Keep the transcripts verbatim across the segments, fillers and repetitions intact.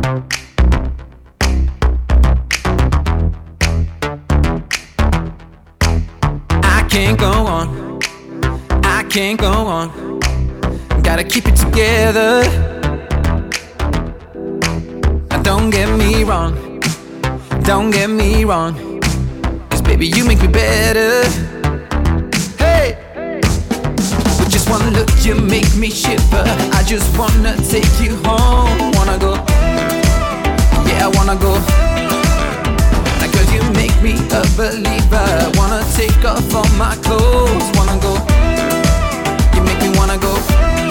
I can't go on, I can't go on. Gotta keep it together. Don't get me wrong, don't get me wrong, 'cause baby you make me better. Hey, with just one look you make me shiver. I just wanna take you home. Wanna go, yeah I wanna go. Like girl you make me a believer. Wanna take off all my clothes. Wanna go, you make me wanna go.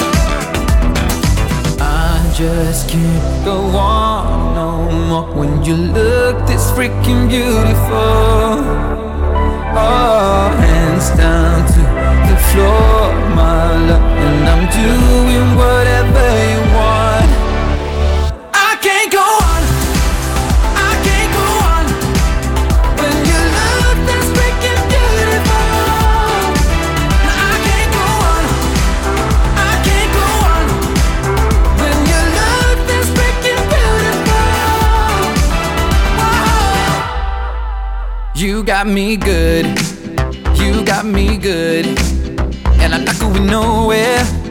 I just can't go on no more when you look this freaking beautiful. Oh, hands down to the floor, my love, and I'm doing whatever you want. I can't go on, I can't go on when you look this freaking beautiful. I can't go on, I can't go on when you look this freaking beautiful. Whoa. You got me good, you got me good, and I'm not going nowhere.